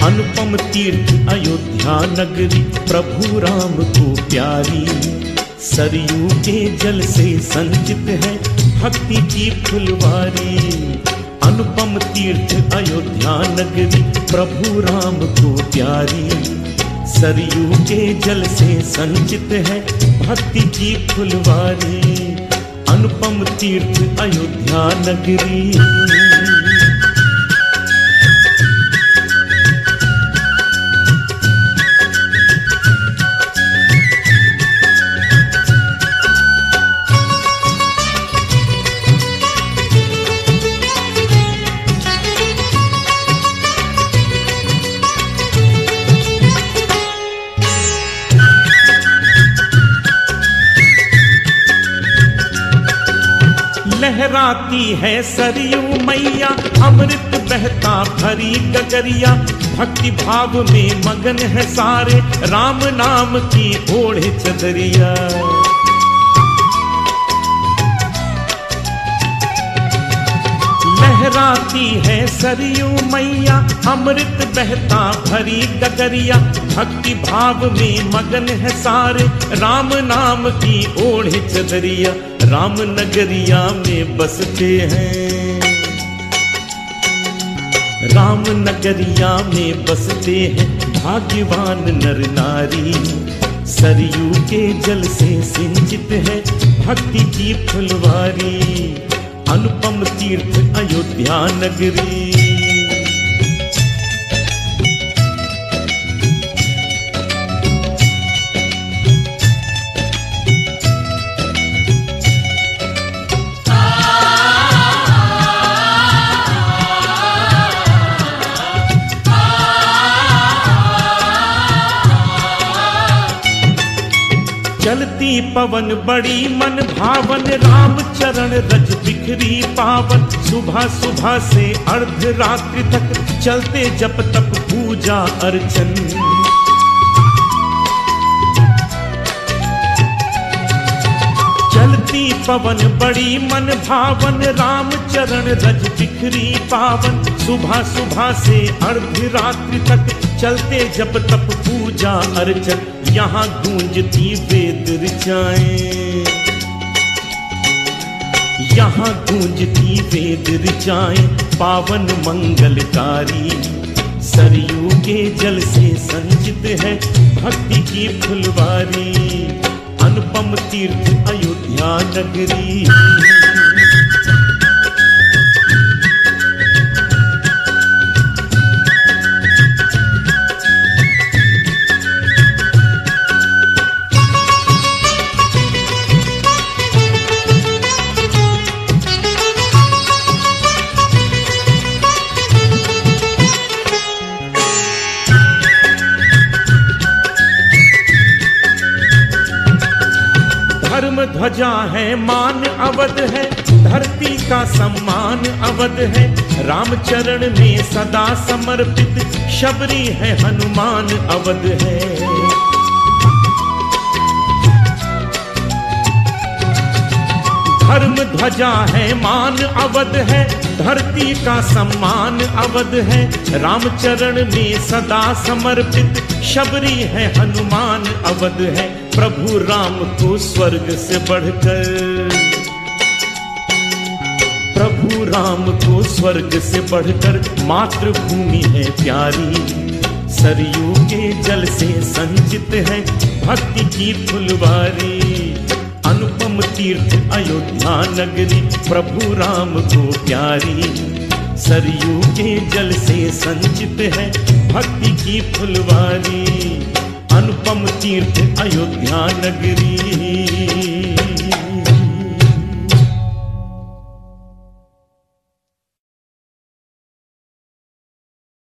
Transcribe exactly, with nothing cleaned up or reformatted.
अनुपम तीर्थ अयोध्या नगरी प्रभु राम को प्यारी। सरयू के जल से संचित है भक्ति की फुलवारी। अनुपम तीर्थ अयोध्या नगरी प्रभु राम को प्यारी। सरयू के जल से संचित है भक्ति की फुलवारी। अनुपम तीर्थ अयोध्या नगरी। लहराती है सरयू मैया अमृत बहता भरी गगरिया। भक्ति भाव में मगन है सारे राम नाम की ओढ़े चदरिया। लहराती है सरयू मैया अमृत बहता भरी गगरिया। भक्ति भाव में मगन है सारे राम नाम की ओढ़े चदरिया। राम नगरिया में बसते हैं, राम नगरिया में बसते हैं भाग्यवान नर नारी। सरयू के जल से सिंचित है भक्ति की फुलवारी। अनुपम तीर्थ अयोध्या नगरी। चलती पवन बड़ी मन भावन राम चरण रज बिखरी पावन। सुबह सुबह से अर्ध रात्रि तक चलते जप तप पूजा अर्चन। चलती पवन बड़ी मन भावन राम चरण रज बिखरी पावन। सुबह सुबह से अर्ध रात्रि तक चलते जप तप पूजा अर्चन। यहाँ गूंजती वेद ऋचाएं, यहाँ गूंजती वेद ऋचाएं पावन मंगलकारी। सरयू के जल से संचित है भक्ति की फुलवारी। अनुपम तीर्थ अयोध्या नगरी। धर्म ध्वजा है मान अवध है धरती का सम्मान अवध है। रामचरण में सदा समर्पित शबरी है हनुमान अवध है। धर्म ध्वजा है मान अवध है धरती का सम्मान अवध है। रामचरण में सदा समर्पित शबरी है हनुमान अवध है। प्रभु राम को स्वर्ग से बढ़कर, प्रभु राम को स्वर्ग से बढ़कर मातृभूमि है प्यारी। सरयू के जल से संचित है भक्ति की फुलवारी। अनुपम तीर्थ अयोध्या नगरी प्रभु राम को प्यारी। सरयू के जल से संचित है भक्ति की फुलवारी। अनुपम तीर्थ अयोध्या नगरी।